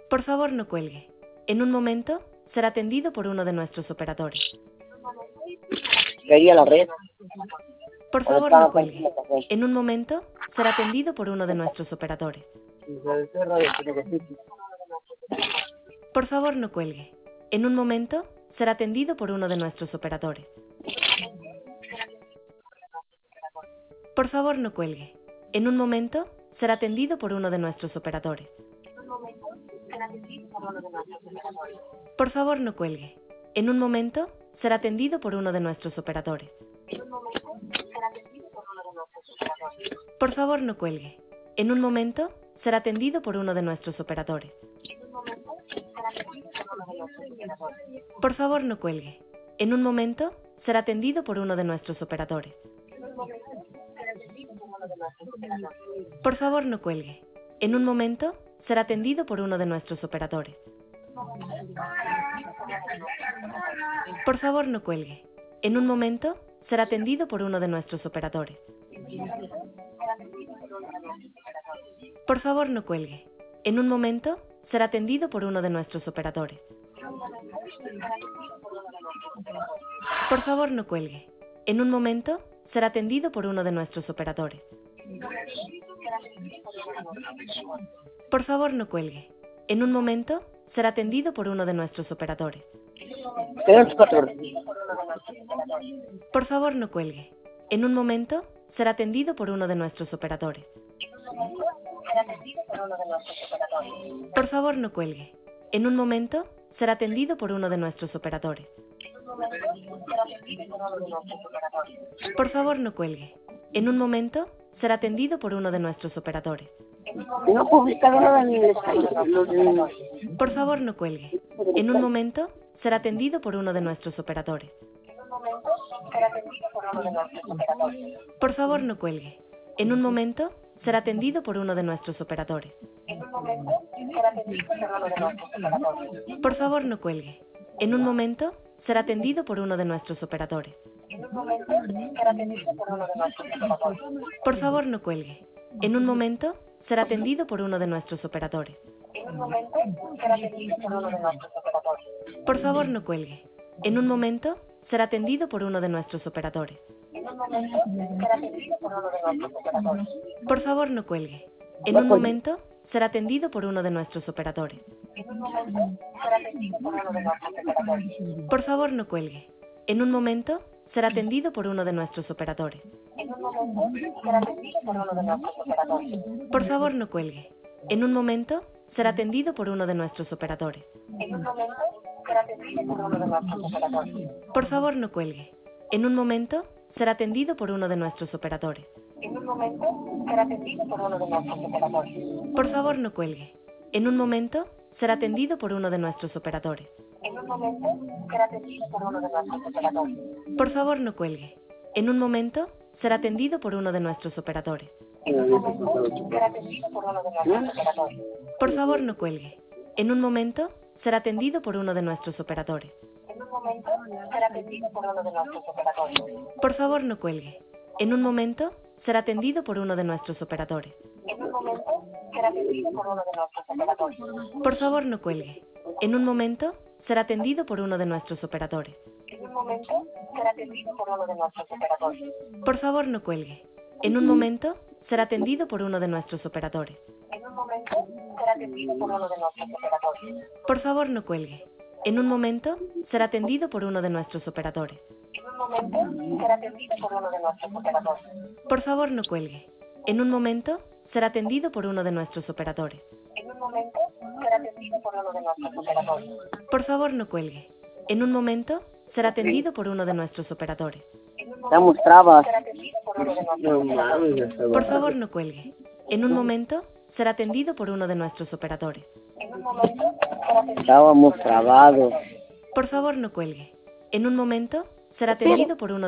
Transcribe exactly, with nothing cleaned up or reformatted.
Por favor, no cuelgue. En un momento será atendido por uno de nuestros operadores. Quería la red. Por O favor, estaba no cuelgue. con café. En un momento será atendido por uno de nuestros operadores. Por favor, no cuelgue. En un momento será atendido por uno de nuestros operadores. Por favor, no cuelgue. En un momento será atendido por uno de nuestros operadores. Por favor, no cuelgue. En un momento será atendido por uno de nuestros operadores. Por favor, no cuelgue. En un momento será atendido por uno de nuestros operadores. Por favor, no cuelgue. En un momento será atendido por uno de nuestros operadores. Por favor, no cuelgue. En un momento será atendido por uno de nuestros operadores. Por favor, no cuelgue. En un momento será atendido por uno de nuestros operadores. Por favor, no cuelgue. En un momento será atendido por uno de nuestros operadores. Por favor, no cuelgue. En un momento será atendido por uno de nuestros operadores. Por favor, no cuelgue. En un momento será atendido por uno de nuestros operadores. Tenemos cuatro. Por favor, no cuelgue. En un momento será atendido por uno de nuestros operadores. Por favor, no cuelgue. En un momento será atendido por uno de nuestros operadores. Por favor, no cuelgue. En un momento será atendido por uno de nuestros operadores. No he publicado nada en el los Por favor, no cuelgue. En un momento será atendido por uno de nuestros operadores. Por favor, no cuelgue. En un momento será atendido por uno de nuestros operadores. Por favor, no cuelgue. En un momento será atendido por uno de nuestros operadores. Por favor, no cuelgue. En un momento será atendido por uno de nuestros operadores. Por favor, no cuelgue. En un momento será atendido por uno de nuestros operadores. Por favor, no cuelgue. En un momento será atendido por uno de nuestros operadores. Por favor, no cuelgue. En un momento será atendido por uno de nuestros operadores. Por favor, no cuelgue. En un momento será atendido por uno de nuestros operadores. Por favor, no cuelgue. En un momento será atendido por uno de nuestros operadores. Por favor, no cuelgue. En un momento será atendido por uno de nuestros operadores. Por favor, no cuelgue. En un momento será atendido por uno de nuestros operadores. Por favor, no cuelgue. En un momento será atendido por uno de nuestros operadores. Por favor, no cuelgue. En un momento será atendido por uno de nuestros operadores. Por favor, no cuelgue. En un momento será atendido por uno de nuestros operadores. Por favor, no cuelgue. En un momento será atendido por uno de nuestros operadores. Por favor, no cuelgue. En un momento será atendido por uno de nuestros operadores. Por favor, no cuelgue. En un momento será atendido por uno de nuestros operadores. Por favor, no cuelgue. En un momento será atendido por uno de nuestros operadores. Estamos trabas. Por favor, no cuelgue. En un momento será atendido por uno de nuestros operadores. Estábamos trabados. Por favor, no cuelgue. En un momento será atendido por uno